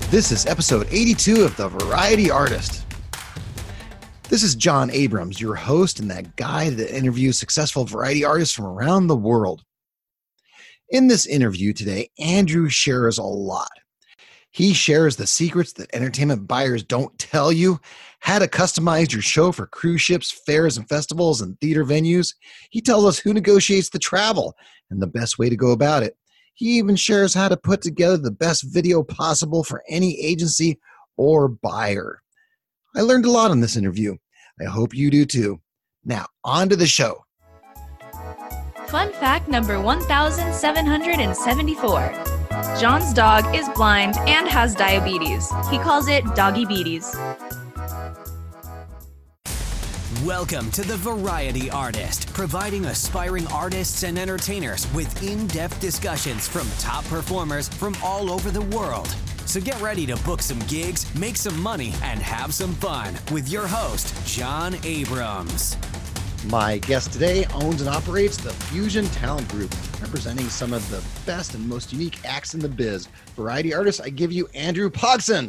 This is episode 82 of The Variety Artist. This is John Abrams, your host and that guy that interviews successful variety artists from around the world. In this interview today, Andrew shares a lot. He shares the secrets that entertainment buyers don't tell you, how to customize your show for cruise ships, fairs and festivals, and theater venues. He tells us who negotiates the travel and the best way to go about it. He even shares how to put together the best video possible for any agency or buyer. I learned a lot in this interview. I hope you do too. Now, on to the show. Fun fact number 1774. John's dog is blind and has diabetes. He calls it doggy-beaties. Welcome to The Variety Artist, providing aspiring artists and entertainers with in-depth discussions from top performers from all over the world. So get ready to book some gigs, make some money, and have some fun with your host, John Abrams. My guest today owns and operates the Fusion Talent Group, representing some of the best and most unique acts in the biz. Variety artist, I give you Andrew Pogson.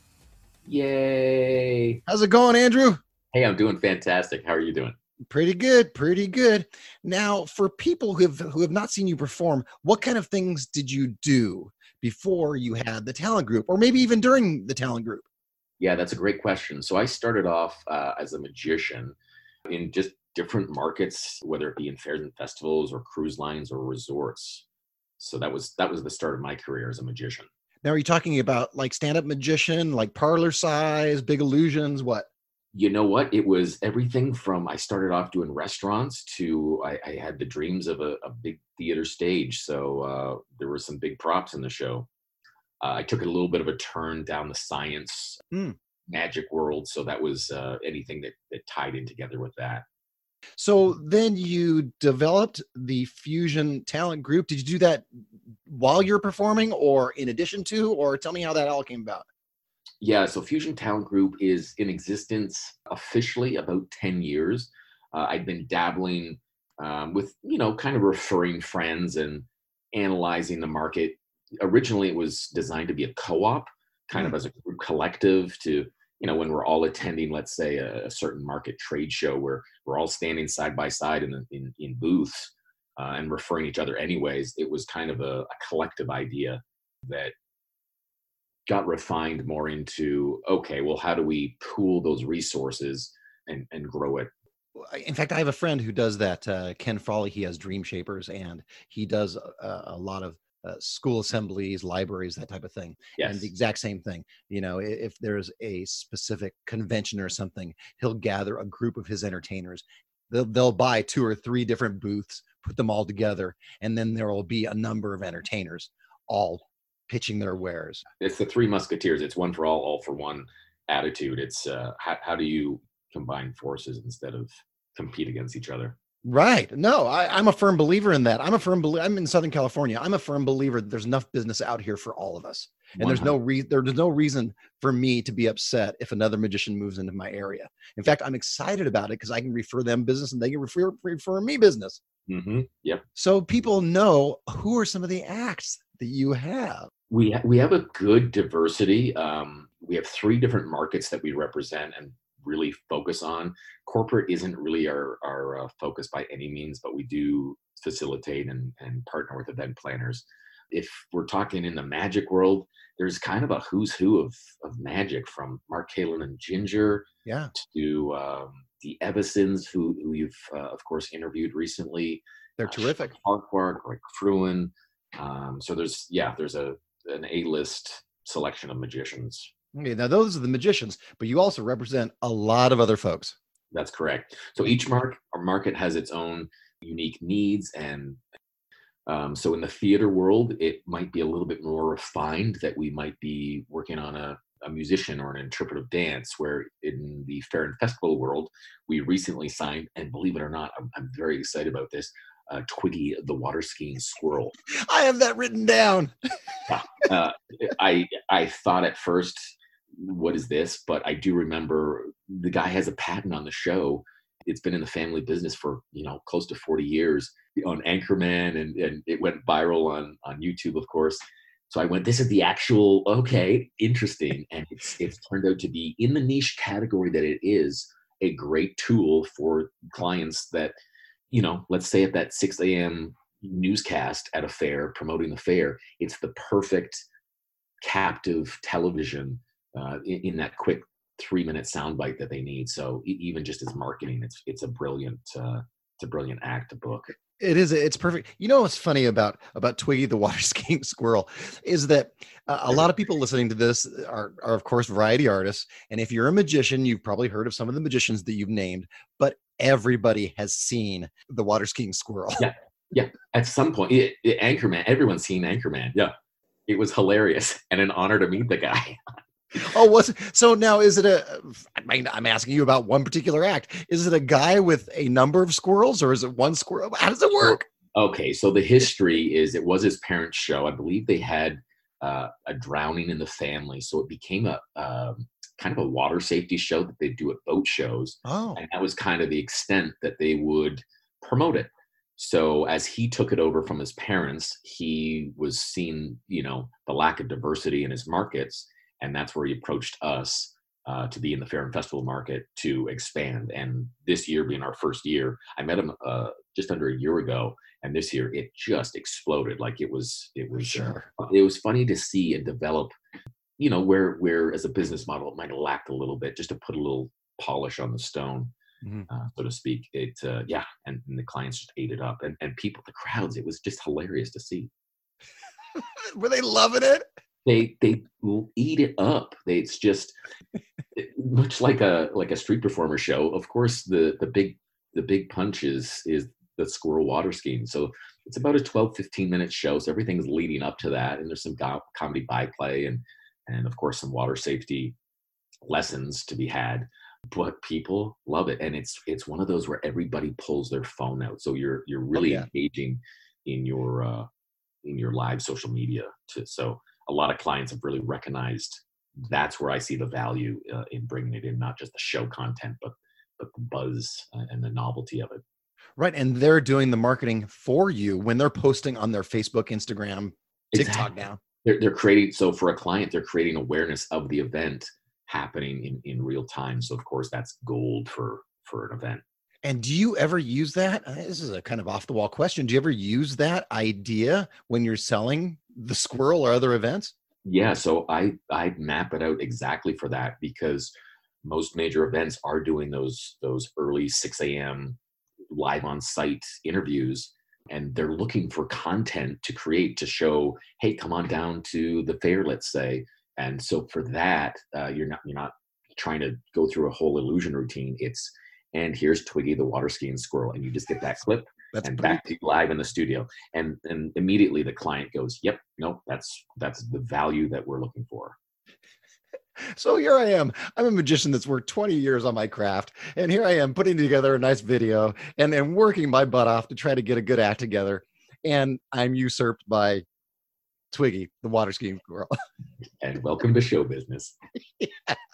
Yay. How's it going, Andrew? Hey, I'm doing fantastic. How are you doing? Pretty good, pretty good. Now, for people who have not seen you perform, what kind of things did you do before you had the talent group, or maybe even during the talent group? Yeah, that's a great question. So I started off as a magician in just different markets, whether it be in fairs and festivals or cruise lines or resorts. So that was the start of my career as a magician. Now, are you talking about like stand-up magician, like parlor size, big illusions, what? You know what? It was everything from I started off doing restaurants to I had the dreams of a big theater stage. So there were some big props in the show. I took a little bit of a turn down the science magic world. So that was anything that tied in together with that. So then you developed the Fusion Talent Group. Did you do that while you're performing or in addition to, or tell me how that all came about? Yeah, so Fusion Talent Group is in existence officially about 10 years. I'd been dabbling with, kind of referring friends and analyzing the market. Originally, it was designed to be a co-op, kind of as a group collective to, when we're all attending, let's say, a certain market trade show where we're all standing side by side in booths and referring each other anyways. It was kind of a collective idea that got refined more into, okay, well, how do we pool those resources and grow it? In fact, I have a friend who does that, Ken Frawley. He has Dream Shapers, and he does a lot of school assemblies, libraries, that type of thing. Yes. And the exact same thing. If there's a specific convention or something, he'll gather a group of his entertainers. They'll buy 2 or 3 different booths, put them all together, and then there will be a number of entertainers all pitching their wares. It's the 3 musketeers. It's one for all for one attitude. It's how do you combine forces instead of compete against each other? Right. No, I'm a firm believer in that. I'm in Southern California. I'm a firm believer that there's enough business out here for all of us. And there's no reason for me to be upset if another magician moves into my area. In fact, I'm excited about it because I can refer them business and they can refer me business. Mm-hmm. Yep. So people know who are some of the acts that you have. We have a good diversity. We have 3 different markets that we represent and really focus on. Corporate isn't really our focus by any means, but we do facilitate and partner with event planners. If we're talking in the magic world, there's kind of a who's who of magic, from Mark Kalin and Ginger to the Evisons, who you've of course interviewed recently. They're terrific. Farquhar, Greg Fruin. So there's an A-list selection of magicians. Okay, now those are the magicians, but you also represent a lot of other folks. That's correct. So each market has its own unique needs, and so in the theater world, it might be a little bit more refined, that we might be working on a musician or an interpretive dance, where in the fair and festival world, we recently signed, and believe it or not, I'm very excited about this, Twiggy the water skiing squirrel. I have that written down. I thought at first, what is this? But I do remember the guy has a patent on the show. It's been in the family business for, close to 40 years on Anchorman, and it went viral on YouTube, of course. So I went, this is the actual, okay, interesting. And it's turned out to be, in the niche category that it is, a great tool for clients that, let's say at that 6 a.m. newscast at a fair, promoting the fair, it's the perfect captive television in that quick 3-minute soundbite that they need. So even just as marketing, it's a brilliant act to book. It is. It's perfect. You know what's funny about Twiggy the water skiing squirrel is that a lot of people listening to this are of course variety artists, and if you're a magician, you've probably heard of some of the magicians that you've named, but everybody has seen the water skiing squirrel. Yeah. At some point, Anchorman. Everyone's seen Anchorman. Yeah, it was hilarious and an honor to meet the guy. Oh, was it? So now is it I'm asking you about one particular act. Is it a guy with a number of squirrels or is it one squirrel? How does it work? Okay. So the history is it was his parents' show. I believe they had a drowning in the family. So it became a kind of a water safety show that they do at boat shows. Oh. And that was kind of the extent that they would promote it. So as he took it over from his parents, he was seeing, the lack of diversity in his markets. And that's where he approached us to be in the fair and festival market to expand. And this year being our first year, I met him just under a year ago. And this year it just exploded. Like it was Sure. It was funny to see it develop, where as a business model, it might have lacked a little bit, just to put a little polish on the stone, so to speak. And the clients just ate it up. And people, the crowds, it was just hilarious to see. Were they loving it? They will eat it up. It's just much like a street performer show. Of course, the big punch is the squirrel water skiing. So it's about a 12-15 minute show. So everything's leading up to that, and there's some comedy byplay and of course some water safety lessons to be had. But people love it, and it's one of those where everybody pulls their phone out. So you're really engaging in your live social media so a lot of clients have really recognized that's where I see the value in bringing it in, not just the show content, but the buzz and the novelty of it. Right. And they're doing the marketing for you when they're posting on their Facebook, Instagram, TikTok now. They're creating, so for a client, they're creating awareness of the event happening in real time. So of course that's gold for an event. And do you ever use that? This is a kind of off the wall question. Do you ever use that idea when you're selling the squirrel or other events? Yeah. So I map it out exactly for that, because most major events are doing those early 6 a.m. live on site interviews, and they're looking for content to create to show, hey, come on down to the fair, let's say. And so for that, you're not trying to go through a whole illusion routine. And here's Twiggy the water skiing squirrel, and you just get that clip back to live in the studio, and immediately the client goes, yep, no, that's the value that we're looking for. So here I am. I'm a magician that's worked 20 years on my craft, and here I am putting together a nice video and working my butt off to try to get a good act together, and I'm usurped by Twiggy the water skiing squirrel. And welcome to show business. Yeah.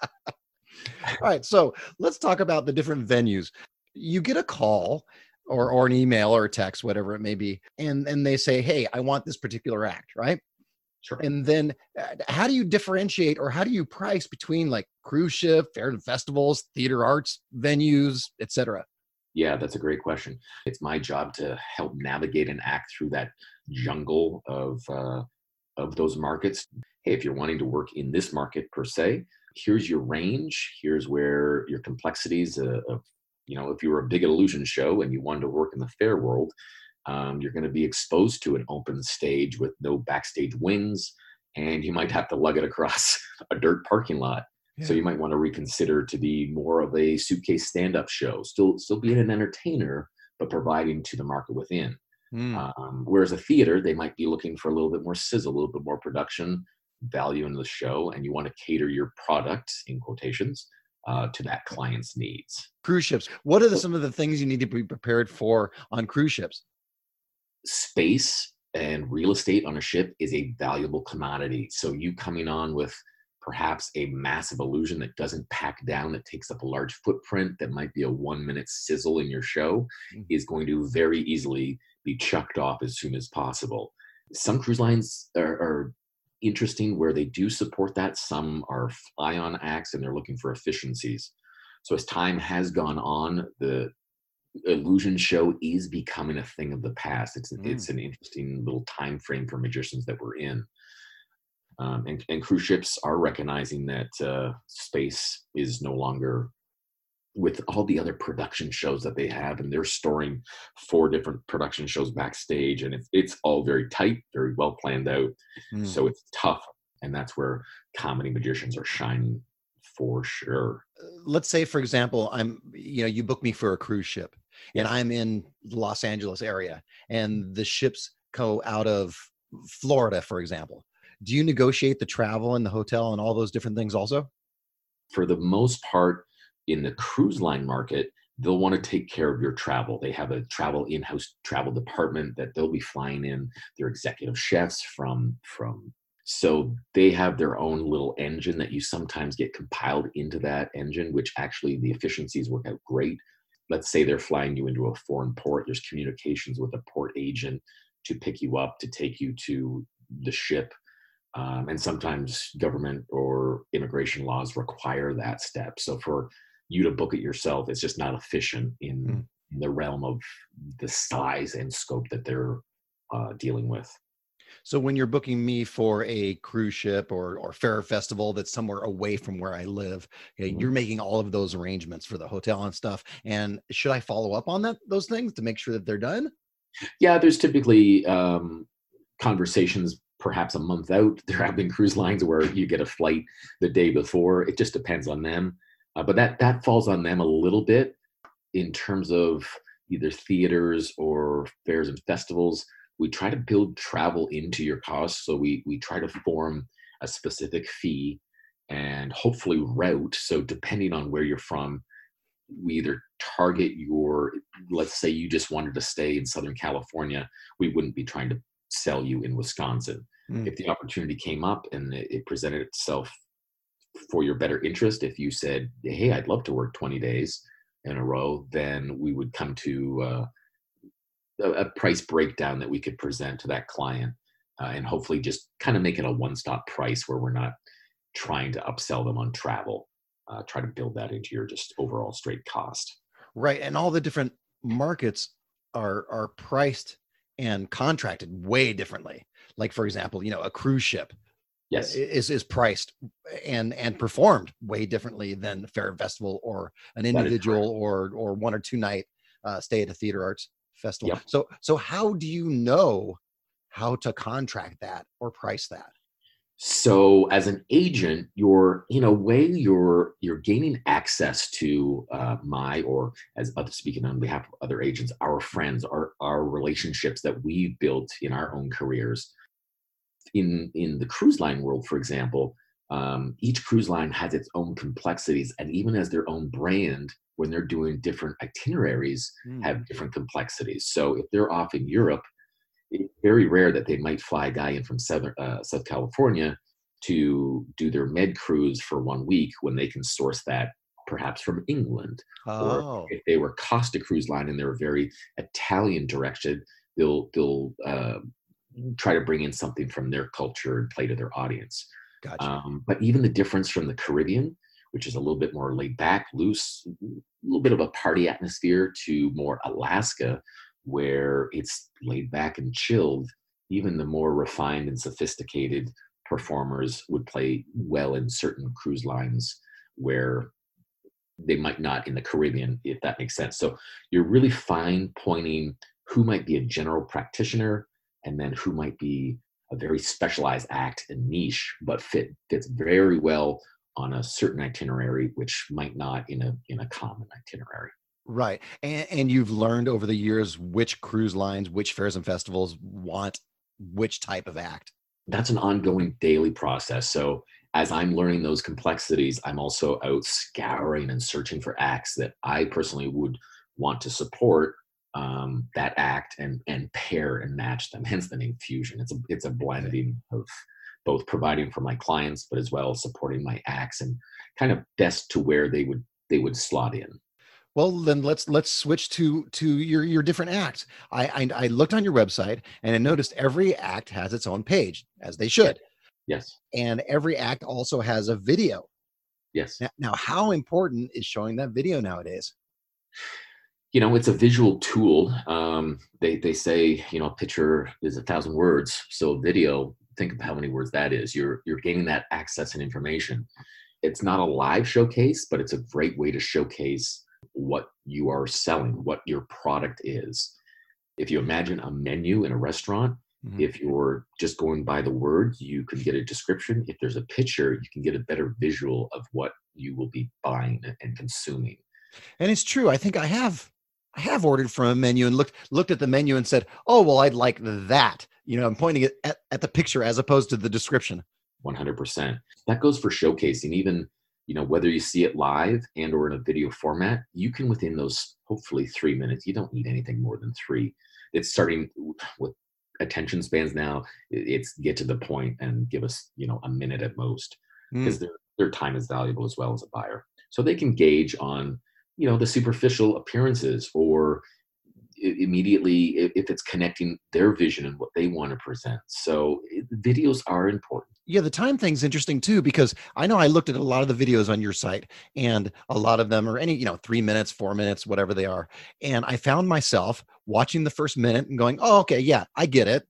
All right, so let's talk about the different venues. You get a call or an email or a text, whatever it may be, and they say, hey, I want this particular act, right? Sure. And then how do you differentiate, or how do you price between like cruise ship, fair and festivals, theater arts venues, etc.? Yeah, that's a great question. It's my job to help navigate an act through that jungle of those markets. Hey, if you're wanting to work in this market per se, here's your range. Here's where your complexities of, if you were a big illusion show and you wanted to work in the fair world, you're going to be exposed to an open stage with no backstage wings, and you might have to lug it across a dirt parking lot. Yeah. So you might want to reconsider to be more of a suitcase stand-up show, still being an entertainer, but providing to the market within. Whereas a theater, they might be looking for a little bit more sizzle, a little bit more production value in the show, and you want to cater your product, in quotations, to that client's needs. Cruise ships. What are some of the things you need to be prepared for on cruise ships? Space and real estate on a ship is a valuable commodity. So you coming on with perhaps a massive illusion that doesn't pack down, that takes up a large footprint, that might be a 1-minute sizzle in your show, is going to very easily be chucked off as soon as possible. Some cruise lines are interesting where they do support that. Some are fly-on acts and they're looking for efficiencies. So as time has gone on, the illusion show is becoming a thing of the past. It's an interesting little time frame for magicians that we're in. And cruise ships are recognizing that space is no longer, with all the other production shows that they have, and they're storing 4 different production shows backstage, and it's all very tight, very well planned out. So it's tough, and that's where comedy magicians are shining for sure. Let's say, for example, you book me for a cruise ship, and I'm in the Los Angeles area, and the ships go out of Florida, for example. Do you negotiate the travel and the hotel and all those different things also? For the most part, in the cruise line market, they'll want to take care of your travel. They have a in-house travel department that they'll be flying in. Their executive chefs so they have their own little engine that you sometimes get compiled into that engine, which actually the efficiencies work out great. Let's say they're flying you into a foreign port. There's communications with a port agent to pick you up, to take you to the ship. And sometimes government or immigration laws require that step. So for you to book it yourself, it's just not efficient in the realm of the size and scope that they're dealing with. So when you're booking me for a cruise ship or fair festival that's somewhere away from where I live, you're making all of those arrangements for the hotel and stuff. And should I follow up on those things to make sure that they're done? Yeah, there's typically conversations perhaps a month out. There have been cruise lines where you get a flight the day before. It just depends on them. But that falls on them a little bit in terms of either theaters or fairs and festivals. We try to build travel into your costs. So we try to form a specific fee and hopefully route. So depending on where you're from, we either target let's say you just wanted to stay in Southern California, we wouldn't be trying to sell you in Wisconsin. If the opportunity came up and it presented itself for your better interest, if you said, hey, I'd love to work 20 days in a row, then we would come to a price breakdown that we could present to that client and hopefully just kind of make it a one-stop price where we're not trying to upsell them on travel. Try to build that into your just overall straight cost. Right. And all the different markets are priced and contracted way differently. Like, for example, a cruise ship is priced and performed way differently than a fair festival or an individual or 1 or 2 night stay at a theater arts festival. Yep. So how do you know how to contract that or price that? So as an agent, you're gaining access to or as speaking on behalf of other agents, our friends, our relationships that we've built in our own careers. In the cruise line world, for example, each cruise line has its own complexities, and even as their own brand, when they're doing different itineraries, have different complexities. So if they're off in Europe, it's very rare that they might fly a guy in from South California to do their med cruise for 1 week when they can source that perhaps from England. Or if they were Costa Cruise Line and they were very Italian directed, they'll try to bring in something from their culture and play to their audience. Gotcha. But even the difference from the Caribbean, which is a little bit more laid back, loose, a little bit of a party atmosphere, to more Alaska, where it's laid back and chilled, even the more refined and sophisticated performers would play well in certain cruise lines where they might not in the Caribbean, if that makes sense. So you're really fine pointing who might be a general practitioner and then who might be a very specialized act and niche, but fits very well on a certain itinerary, which might not in a common itinerary. Right. And you've learned over the years which cruise lines, which fairs and festivals want which type of act. That's an ongoing daily process. So as I'm learning those complexities, I'm also out scouring and searching for acts that I personally would want to support that act and pair and match them. Hence the name Fusion. It's a blending of both providing for my clients, but as well supporting my acts and kind of best to where they would slot in. Well, then let's switch to your different acts. I looked on your website and I noticed every act has its own page, as they should. Yes. And every act also has a video. Yes. Now, how important is showing that video nowadays? It's a visual tool. They say, a picture is 1,000 words. So video, think of how many words that is. You're gaining that access and information. It's not a live showcase, but it's a great way to showcase what you are selling, what your product is. If you imagine a menu in a restaurant, if you're just going by the words, you can get a description. If there's a picture, you can get a better visual of what you will be buying and consuming. And it's true. I think I have ordered from a menu and looked at the menu and said, "Oh, well, I'd like that." I'm pointing it at the picture as opposed to the description. 100%. That goes for showcasing. Even, whether you see it live and or in a video format, you can, within those hopefully 3 minutes, you don't need anything more than 3. It's starting with attention spans now. It's get to the point and give us, a minute at most, because their time is valuable as well as a buyer. So they can gauge on, the superficial appearances, or immediately if it's connecting their vision and what they want to present. So videos are important. Yeah, the time thing's interesting too, because I know I looked at a lot of the videos on your site, and a lot of them are 3 minutes, 4 minutes, whatever they are. And I found myself watching the first minute and going, "Oh, okay, yeah, I get it.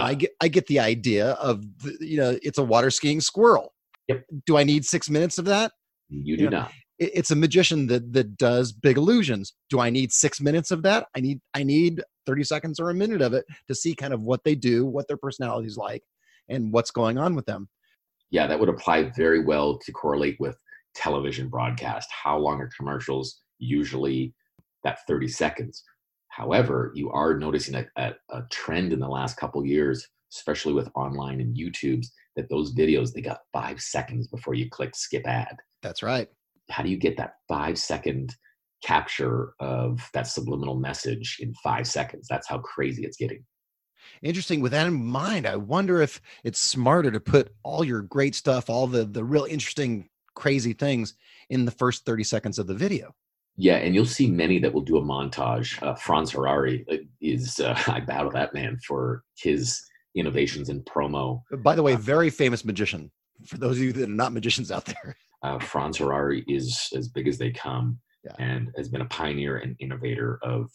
I get the idea of, it's a water skiing squirrel." Yep. Do I need 6 minutes of that? You do not. It's a magician that does big illusions. Do I need 6 minutes of that? I need 30 seconds or a minute of it to see kind of what they do, what their personality is like, and what's going on with them. Yeah, that would apply very well to correlate with television broadcast. How long are commercials? Usually that 30 seconds. However, you are noticing a trend in the last couple of years, especially with online and YouTube's, that those videos, they got 5 seconds before you click skip ad. That's right. How do you get that 5-second capture of that subliminal message in 5 seconds? That's how crazy it's getting. Interesting. With that in mind, I wonder if it's smarter to put all your great stuff, all the real interesting, crazy things in the first 30 seconds of the video. Yeah, and you'll see many that will do a montage. Franz Harari is, I bow to that man for his innovations in promo. By the way, very famous magician, for those of you that are not magicians out there. Franz Harari is as big as they come, and has been a pioneer and innovator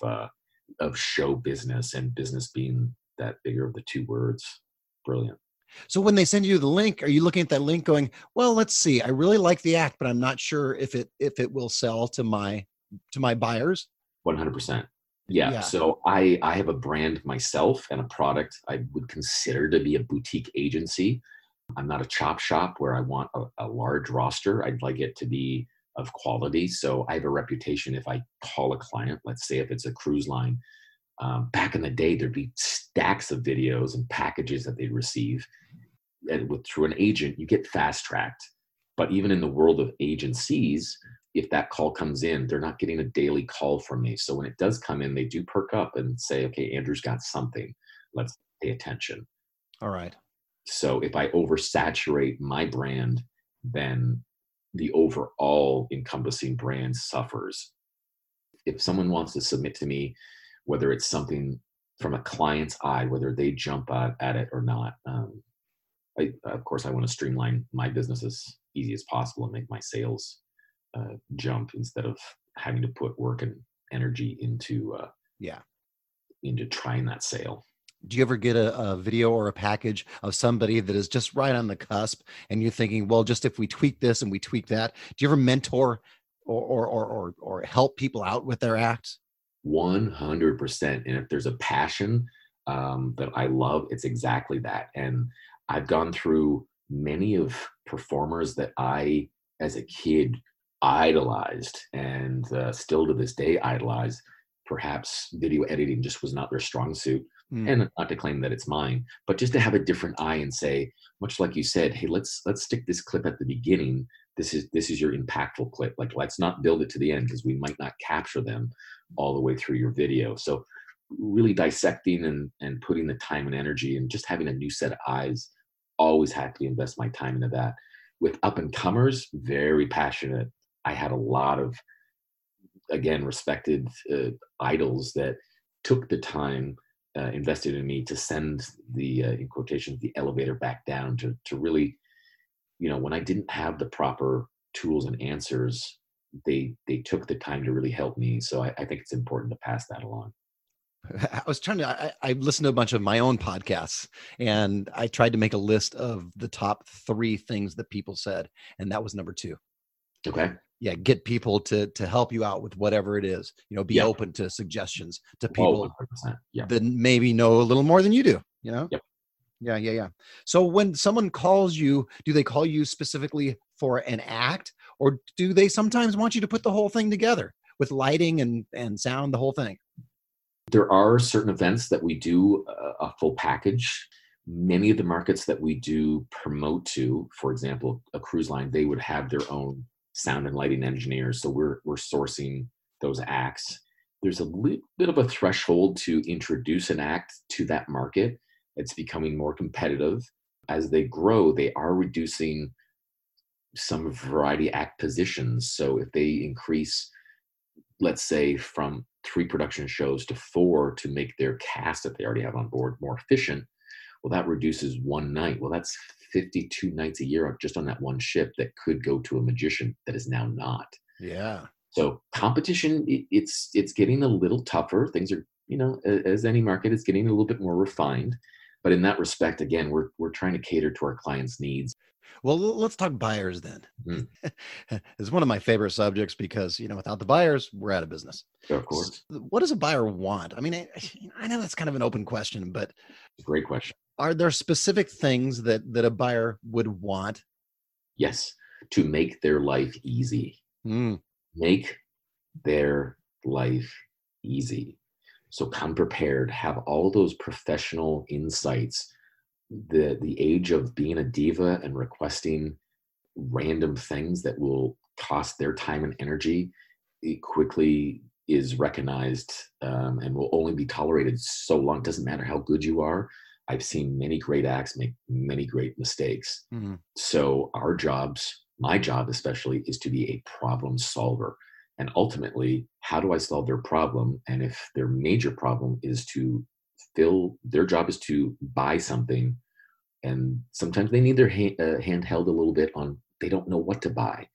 of show business, and business being that bigger of the two words. Brilliant. So when they send you the link, are you looking at that link going, "Well, let's see, I really like the act, but I'm not sure if it will sell to my buyers"? 100%. Yeah. So I have a brand myself and a product I would consider to be a boutique agency. I'm not a chop shop where I want a large roster. I'd like it to be of quality. So I have a reputation. If I call a client, let's say if it's a cruise line, back in the day, there'd be stacks of videos and packages that they'd receive. And through an agent, you get fast tracked. But even in the world of agencies, if that call comes in, they're not getting a daily call from me. So when it does come in, they do perk up and say, "Okay, Andrew's got something. Let's pay attention." All right. So if I oversaturate my brand, then the overall encompassing brand suffers. If someone wants to submit to me, whether it's something from a client's eye, whether they jump at it or not, of course, I want to streamline my business as easy as possible and make my sales jump instead of having to put work and energy into trying that sale. Do you ever get a video or a package of somebody that is just right on the cusp, and you're thinking, well, just if we tweak this and we tweak that? Do you ever mentor or help people out with their acts? 100%. And if there's a passion that I love, it's exactly that. And I've gone through many of performers that I, as a kid, idolized, and still to this day idolize. Perhaps video editing just was not their strong suit. And not to claim that it's mine, but just to have a different eye and say, much like you said, "Hey, let's stick this clip at the beginning. This is your impactful clip. Like, let's not build it to the end, because we might not capture them all the way through your video." So really dissecting and putting the time and energy and just having a new set of eyes, always happy to invest my time into that. With up and comers, very passionate. I had a lot of, again, respected idols that took the time invested in me to send the, in quotations, the elevator back down to really, when I didn't have the proper tools and answers, they took the time to really help me. So I think it's important to pass that along. I was trying to, I listened to a bunch of my own podcasts, and I tried to make a list of the top 3 things that people said. And that was number 2. Okay. Yeah. Get people to help you out with whatever it is, be open to suggestions to people 100%. Yeah. that maybe know a little more than you do, Yep. Yeah. So when someone calls you, do they call you specifically for an act, or do they sometimes want you to put the whole thing together with lighting and sound, the whole thing? There are certain events that we do a full package. Many of the markets that we do promote to, for example, a cruise line, they would have their own sound and lighting engineers. So we're sourcing those acts. There's a little bit of a threshold to introduce an act to that market. It's becoming more competitive. As they grow, they are reducing some variety act positions. So if they increase, let's say, from 3 production shows to 4 to make their cast that they already have on board more efficient, well, that reduces one night. Well, that's 52 nights a year just on that one ship that could go to a magician that is now not. Yeah. So competition, it's getting a little tougher. Things are, as any market, it's getting a little bit more refined. But in that respect, again, we're trying to cater to our clients' needs. Well, let's talk buyers then. Mm. It's one of my favorite subjects because, without the buyers, we're out of business. Of course. What does a buyer want? I mean, I know that's kind of an open question, but Great question. Are there specific things that a buyer would want? Yes. To make their life easy. Mm. Make their life easy. So come prepared, have all those professional insights. The age of being a diva and requesting random things that will cost their time and energy, it quickly is recognized and will only be tolerated so long. It doesn't matter how good you are. I've seen many great acts make many great mistakes. Mm-hmm. So our jobs, my job especially, is to be a problem solver. And ultimately, how do I solve their problem? And if their major problem is to their job is to buy something, and sometimes they need their hand held a little bit on, they don't know what to buy.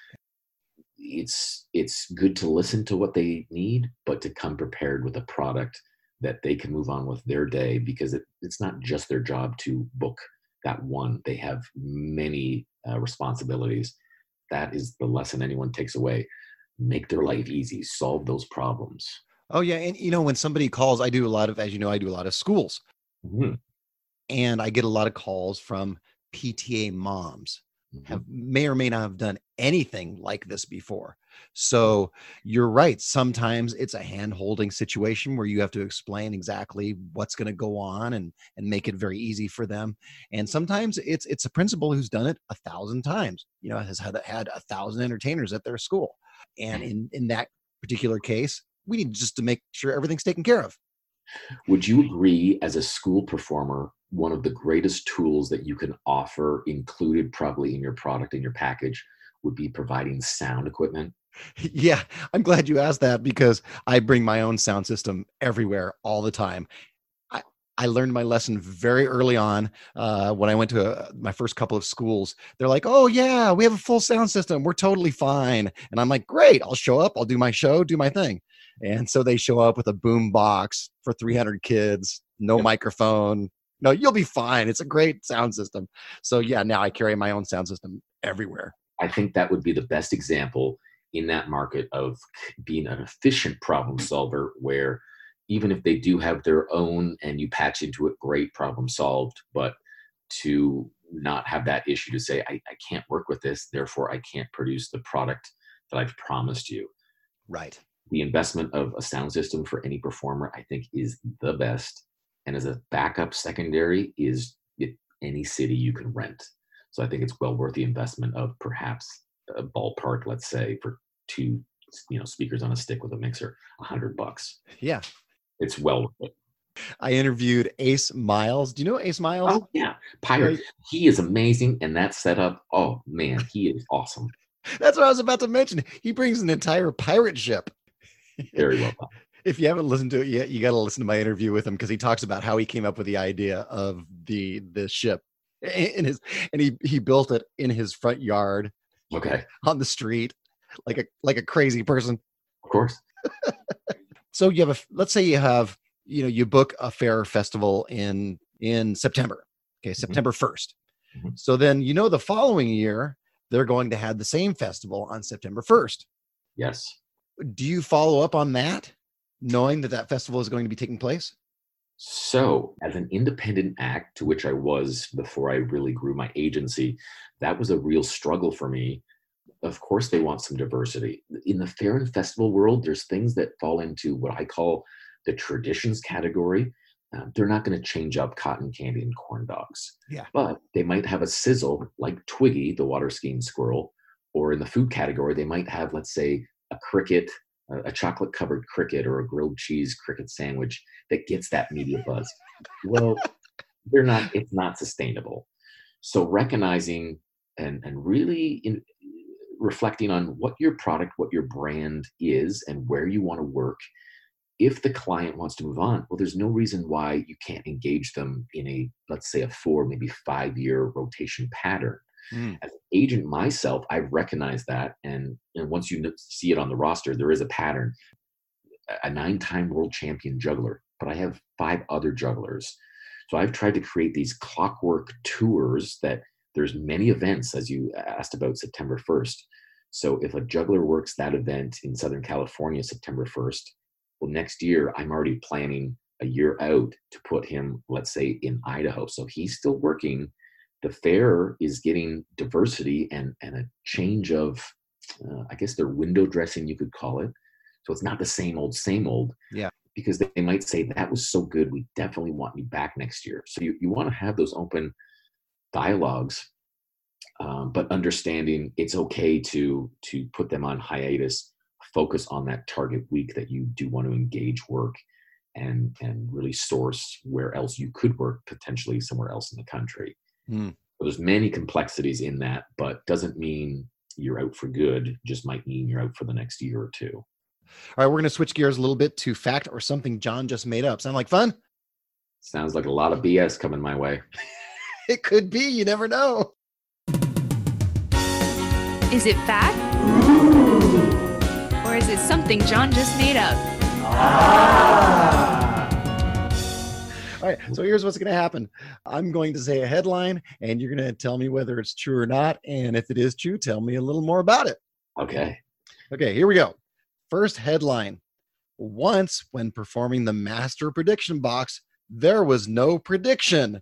It's good to listen to what they need, but to come prepared with a product that they can move on with their day, because it's not just their job to book that one. They have many responsibilities. That is the lesson anyone takes away. Make their life easy, solve those problems. Oh yeah. And when somebody calls, I do a lot of schools. Mm-hmm. And I get a lot of calls from PTA moms may or may not have done anything like this before. So you're right. Sometimes it's a hand-holding situation where you have to explain exactly what's going to go on and make it very easy for them. And sometimes it's a principal who's done it 1,000 times, has had 1,000 entertainers at their school. And in that particular case, we need just to make sure everything's taken care of. Would you agree, as a school performer, one of the greatest tools that you can offer, included probably in your product, in your package, would be providing sound equipment? Yeah, I'm glad you asked that, because I bring my own sound system everywhere all the time. I learned my lesson very early on when I went to my first couple of schools. They're like, oh yeah, we have a full sound system. We're totally fine. And I'm like, great, I'll show up. I'll do my show, do my thing. And so they show up with a boom box for 300 kids, no microphone. No, you'll be fine. It's a great sound system. So yeah, now I carry my own sound system everywhere. I think that would be the best example in that market of being an efficient problem solver, where even if they do have their own and you patch into it, great, problem solved, but to not have that issue to say, I can't work with this, therefore I can't produce the product that I've promised you. Right. The investment of a sound system for any performer, I think, is the best. And as a backup secondary is any city you can rent. So I think it's well worth the investment of perhaps a ballpark, let's say, for 2 speakers on a stick with a mixer, $100. Yeah. It's well worth it. I interviewed Ace Miles. Do you know Ace Miles? Oh yeah, pirate. He is amazing, and that setup. Oh man, he is awesome. That's what I was about to mention. He brings an entire pirate ship. Very well done. If you haven't listened to it yet, you got to listen to my interview with him because he talks about how he came up with the idea of the ship in his, and he built it in his front yard. Okay. On the street, like a crazy person. Of course. So you have let's say you have, you book a fair festival in September. Okay, September 1st. Mm-hmm. So then the following year they're going to have the same festival on September 1st. Yes. Do you follow up on that, knowing that festival is going to be taking place? So, as an independent act, to which I was before I really grew my agency, that was a real struggle for me. Of course, they want some diversity. In the fair and festival world, there's things that fall into what I call the traditions category. They're not going to change up cotton candy and corn dogs. Yeah. But they might have a sizzle like Twiggy, the water skiing squirrel, or in the food category, they might have, let's say, a cricket, a chocolate covered cricket, or a grilled cheese cricket sandwich that gets that media buzz. Well, it's not sustainable. So recognizing and really reflecting on what your product, what your brand is, and where you want to work. If the client wants to move on, well, there's no reason why you can't engage them in a, let's say, a 4, maybe 5-year rotation pattern. As an agent myself, I recognize that. And once you see it on the roster, there is a pattern. A 9-time world champion juggler, but I have 5 other jugglers. So I've tried to create these clockwork tours that there's many events, as you asked about September 1st. So if a juggler works that event in Southern California, September 1st, well, next year, I'm already planning a year out to put him, let's say, in Idaho. So he's still working. The fair is getting diversity and a change of, I guess, their window dressing, you could call it. So it's not the same old. Yeah. Because they might say, that was so good, we definitely want you back next year. So you want to have those open dialogues, but understanding it's okay to put them on hiatus, focus on that target week that you do want to engage work and really source where else you could work, potentially somewhere else in the country. So there's many complexities in that, but doesn't mean you're out for good, just might mean you're out for the next year or two. All right, we're going to switch gears a little bit to fact or something John just made up. Sound like fun? Sounds like a lot of BS coming my way. It could be. You never know. Is it fact? Or is it something John just made up? All right, so here's what's going to happen. I'm going to say a headline, and you're going to tell me whether it's true or not. And if it is true, tell me a little more about it. Okay, here we go. First headline. Once, when performing the Master Prediction Box, there was no prediction.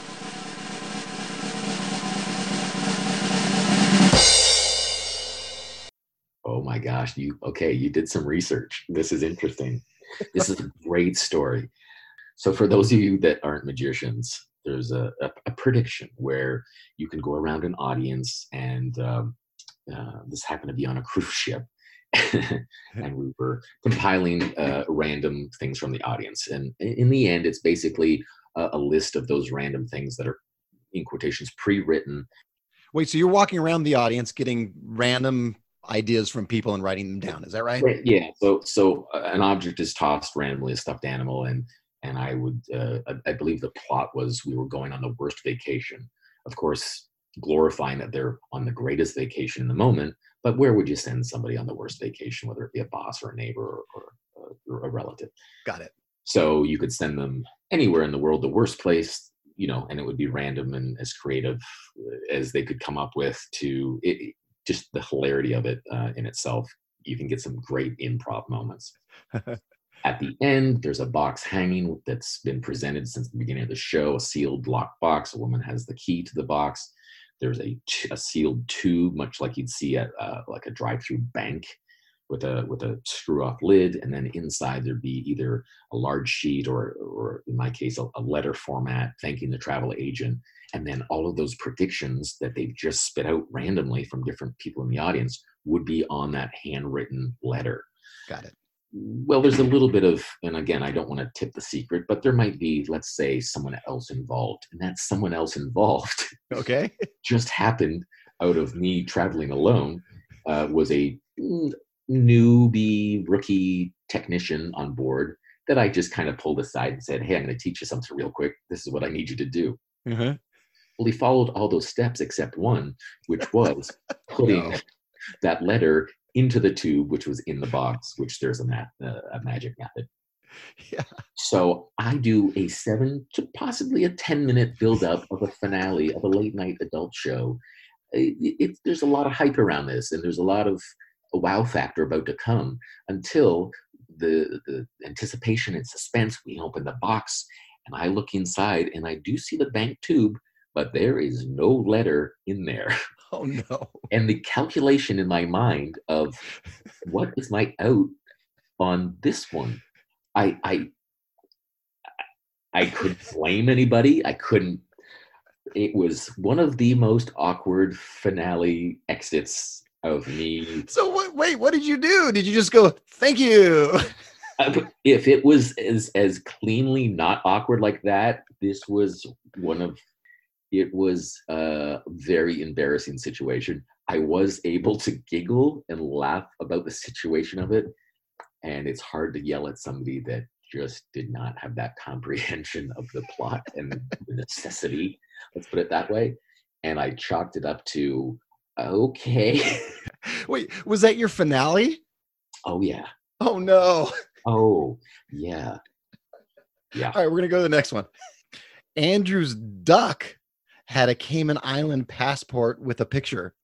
Oh my gosh, you did some research. This is interesting. This is a great story. So for those of you that aren't magicians, there's a prediction where you can go around an audience, and this happened to be on a cruise ship. And we were compiling random things from the audience. And in the end, it's basically a list of those random things that are, in quotations, pre-written. Wait, so you're walking around the audience getting random ideas from people and writing them down. Is that right? Yeah. So an object is tossed randomly, a stuffed animal. And I believe the plot was we were going on the worst vacation. Of course, glorifying that they're on the greatest vacation in the moment. But where would you send somebody on the worst vacation, whether it be a boss or a neighbor or a relative? Got it. So you could send them anywhere in the world, the worst place, and it would be random and as creative as they could come up with to it. Just the hilarity of it in itself. You can get some great improv moments. At the end, there's a box hanging that's been presented since the beginning of the show, a sealed locked box. A woman has the key to the box. There's a sealed tube, much like you'd see at like a drive-through bank with a screw-off lid. And then inside there'd be either a large sheet or in my case, a letter format thanking the travel agent. And then all of those predictions that they've just spit out randomly from different people in the audience would be on that handwritten letter. Got it. Well, there's a little bit of, and again, I don't want to tip the secret, but there might be, let's say, someone else involved. And that someone else involved just happened out of me traveling alone, was a newbie rookie technician on board that I just kind of pulled aside and said, hey, I'm going to teach you something real quick. This is what I need you to do. Uh-huh. Well, he followed all those steps except one, which was putting that letter into the tube, which was in the box, which there's a magic method. Yeah. So I do a 7 to possibly a 10-minute build-up of a finale of a late-night adult show. There's a lot of hype around this, and there's a lot of a wow factor about to come until the anticipation and suspense. We open the box, and I look inside, and I do see the bank tube, but there is no letter in there. Oh, no. And the calculation in my mind of what is my out on this one, I couldn't blame anybody. I couldn't. It was one of the most awkward finale exits of me. So what did you do? Did you just go, thank you? If it was as cleanly not awkward like that, this was it was a very embarrassing situation. I was able to giggle and laugh about the situation of it. And it's hard to yell at somebody that just did not have that comprehension of the plot and the necessity. Let's put it that way. And I chalked it up to, okay. Wait, was that your finale? Oh, yeah. Oh, no. Oh, yeah. Yeah. All right, we're going to go to the next one. Andrew's duck had a Cayman Island passport with a picture.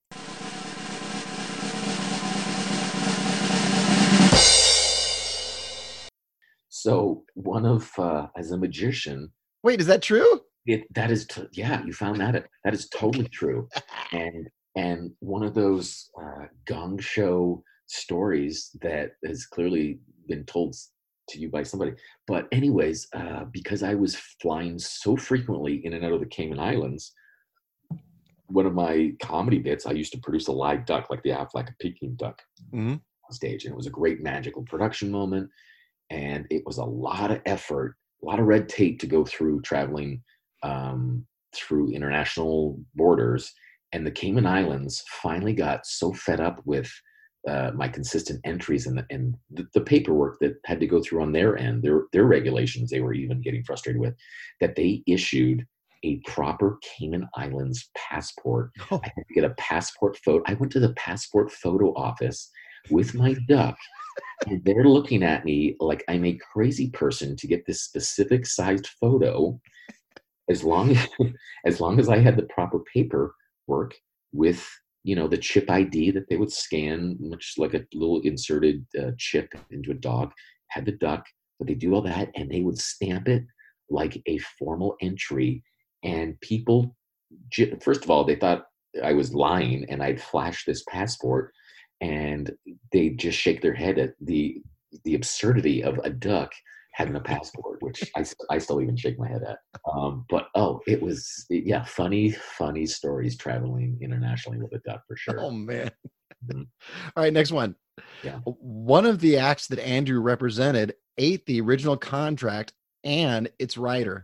So as a magician. Wait, is that true? That is, yeah, you found that. That is totally true. And one of those gong show stories that has clearly been told to you by somebody. But anyways, because I was flying so frequently in and out of the Cayman Islands, one of my comedy bits, I used to produce a live duck, like the Aflac Peking duck on stage. And it was a great magical production moment. And it was a lot of effort, a lot of red tape to go through traveling through international borders. And the Cayman Islands finally got so fed up with my consistent entries and the paperwork that had to go through on their end, their regulations they were even getting frustrated with, that they issued a proper Cayman Islands passport. I had to get a passport photo. I went to the passport photo office with my duck. And they're looking at me like I'm a crazy person to get this specific sized photo, as long as I had the proper paperwork with, the chip ID that they would scan, much like a little inserted chip into a dog, had the duck, but they do all that and they would stamp it like a formal entry. And people, first of all, they thought I was lying and I'd flashed this passport. And they just shake their head at the absurdity of a duck having a passport, which I still even shake my head at. But it was funny stories traveling internationally with a duck for sure. Oh man! Mm-hmm. All right, next one. Yeah, one of the acts that Andrew represented ate the original contract and its writer.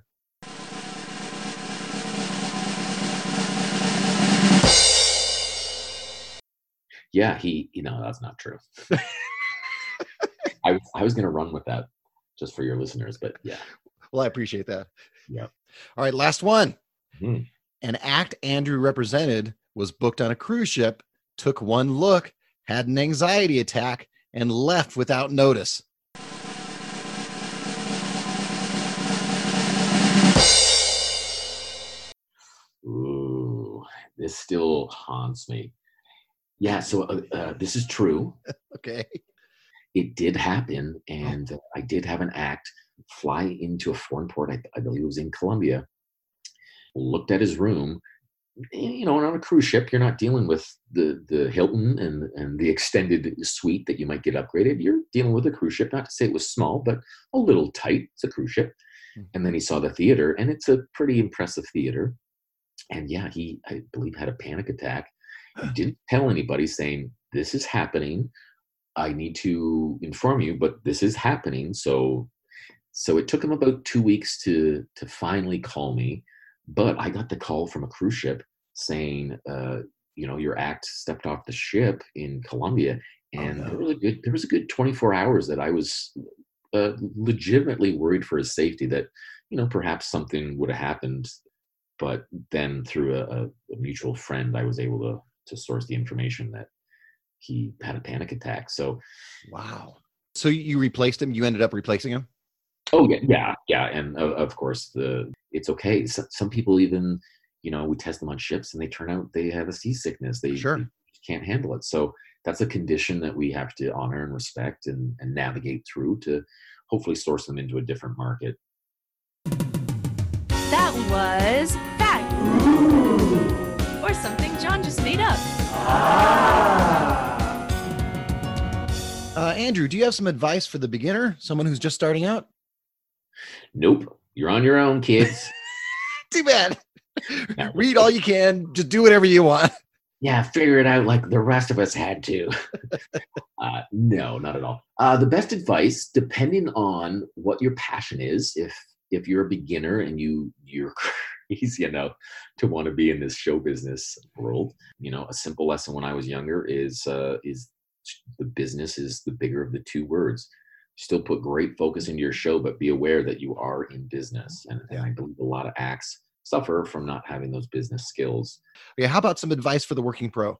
Yeah, that's not true. I was going to run with that just for your listeners, but yeah. Well, I appreciate that. Yeah. All right, last one. Mm-hmm. An act Andrew represented was booked on a cruise ship, took one look, had an anxiety attack, and left without notice. Ooh, this still haunts me. Yeah, so this is true. Okay. It did happen, and I did have an act fly into a foreign port. I believe it was in Colombia. Looked at his room. And on a cruise ship, you're not dealing with the Hilton and the extended suite that you might get upgraded. You're dealing with a cruise ship. Not to say it was small, but a little tight. It's a cruise ship. And then he saw the theater, and it's a pretty impressive theater. And yeah, I believe, had a panic attack. He didn't tell anybody, saying, this is happening. I need to inform you, but this is happening. So it took him about 2 weeks to finally call me. But I got the call from a cruise ship saying, your act stepped off the ship in Colombia And no. there was a good 24 hours that I was legitimately worried for his safety, that, perhaps something would have happened. But then through a mutual friend, I was able to source the information that he had a panic attack. So, Wow. So you replaced him? You ended up replacing him? oh yeah. And of course, it's okay. Some people even, we test them on ships and they turn out they have a seasickness. They Sure. can't handle it. So that's a condition that we have to honor and respect and navigate through to hopefully source them into a different market. That was fact. Or something John just made up. Andrew, do you have some advice for the beginner, someone who's just starting out? Nope. You're on your own, kids. Too bad. No. Read all you can. Just do whatever you want. Yeah, figure it out like the rest of us had to. No, not at all. The best advice, depending on what your passion is, if you're a beginner and you're crazy enough to want to be in this show business world, a simple lesson when I was younger is the business is the bigger of the two words. Still put great focus into your show, but be aware that you are in business. And I believe a lot of acts suffer from not having those business skills. Yeah. How about some advice for the working pro?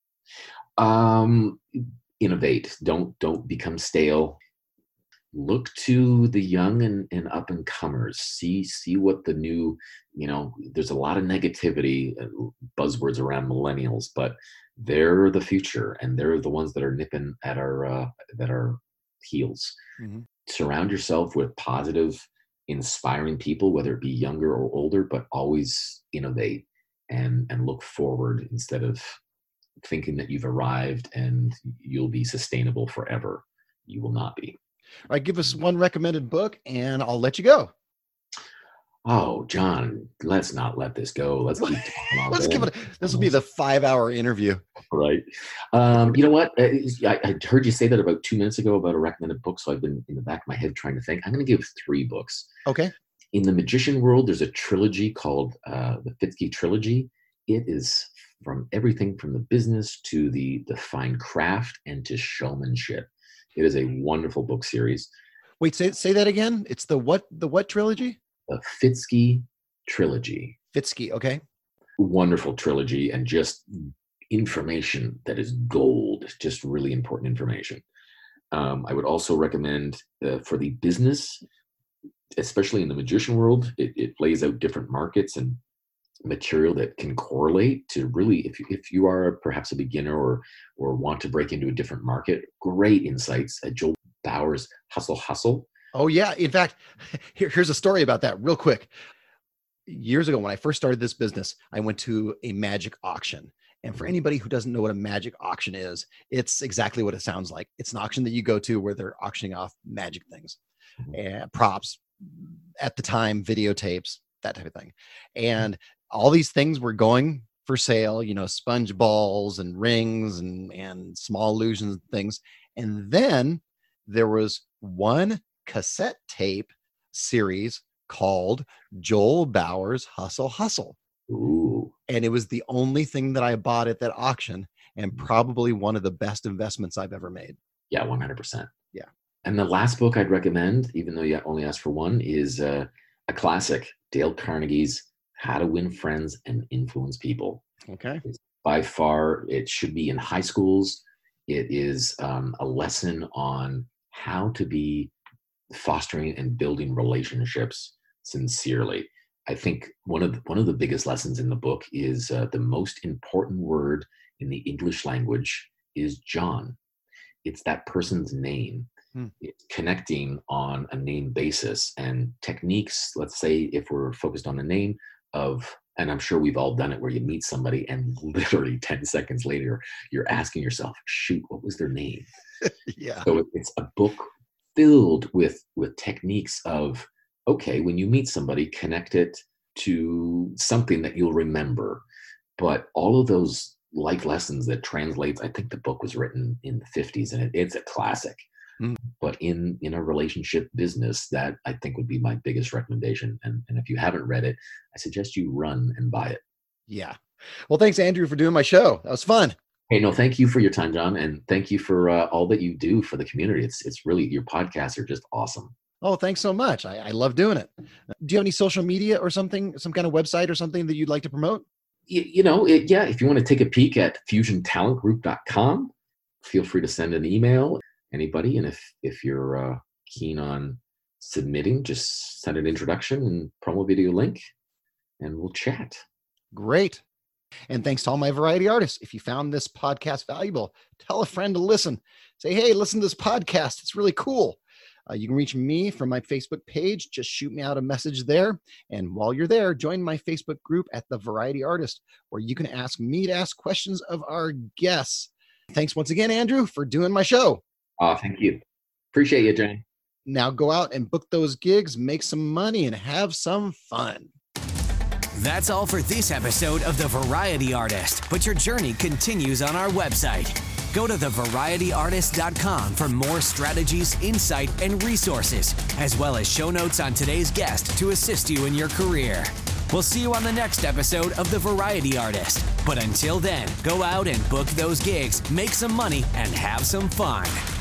Innovate. Don't become stale. Look to the young and up and comers. See what the new, there's a lot of negativity, buzzwords around millennials, but they're the future and they're the ones that are nipping at our heels. Mm-hmm. Surround yourself with positive, inspiring people, whether it be younger or older, but always innovate and look forward instead of thinking that you've arrived and you'll be sustainable forever. You will not be. All right, give us one recommended book and I'll let you go. Oh, John, let's not let this go. Let's keep talking on. Let's give it. This will be the 5-hour interview. Right. You know what? I heard you say that about 2 minutes ago about a recommended book. So I've been in the back of my head trying to think. I'm going to give 3 books. Okay. In the magician world, there's a trilogy called the Fitzky Trilogy. It is from everything from the business to the fine craft and to showmanship. It is a wonderful book series. Wait, say that again. It's the what trilogy? The Fitzky Trilogy. Fitzky, okay. Wonderful trilogy and just information that is gold, just really important information. I would also recommend for the business, especially in the magician world, it lays out different markets and material that can correlate to really, if you are perhaps a beginner or want to break into a different market, great insights. Joel Bauer's Hustle. Oh yeah. In fact, here's a story about that real quick. Years ago, when I first started this business, I went to a magic auction. And for anybody who doesn't know what a magic auction is, it's exactly what it sounds like. It's an auction that you go to where they're auctioning off magic things, and props, at the time, videotapes, that type of thing. And all these things were going for sale, sponge balls and rings and small illusions and things. And then there was one cassette tape series called Joel Bauer's Hustle. Ooh. And it was the only thing that I bought at that auction and probably one of the best investments I've ever made. Yeah, 100%. Yeah. And the last book I'd recommend, even though you only asked for one, is a classic, Dale Carnegie's How to Win Friends and Influence People. Okay. By far, it should be in high schools. It is a lesson on how to be fostering and building relationships sincerely. I think one of the biggest lessons in the book is the most important word in the English language is John. It's that person's name. It's connecting on a name basis and techniques. Let's say if we're focused on the name of, and I'm sure we've all done it, where you meet somebody and literally 10 seconds later, you're asking yourself, shoot, what was their name? Yeah. So it's a book filled with techniques of, okay, when you meet somebody, connect it to something that you'll remember. But all of those life lessons that translates, I think the book was written in the 50s and it's a classic. But in a relationship business, that I think would be my biggest recommendation. And if you haven't read it, I suggest you run and buy it. Yeah. Well, thanks, Andrew, for doing my show. That was fun. Hey, no, thank you for your time, John, and thank you for all that you do for the community. It's really, your podcasts are just awesome. Oh, thanks so much. I love doing it. Do you have any social media or something, some kind of website or something that you'd like to promote? Yeah, if you want to take a peek at fusiontalentgroup.com, feel free to send an email, anybody. And if you're keen on submitting, just send an introduction and promo video link, and we'll chat. Great. And thanks to all my variety artists. If you found this podcast valuable, tell a friend to listen. Say, hey, listen to this podcast. It's really cool. You can reach me from my Facebook page. Just shoot me out a message there. And while you're there, join my Facebook group at The Variety Artist, where you can ask me to ask questions of our guests. Thanks once again, Andrew, for doing my show. Oh, thank you. Appreciate you, John. Now go out and book those gigs, make some money, and have some fun. That's all for this episode of The Variety Artist, but your journey continues on our website. Go to thevarietyartist.com for more strategies, insight, and resources, as well as show notes on today's guest to assist you in your career. We'll see you on the next episode of The Variety Artist. But until then, go out and book those gigs, make some money, and have some fun.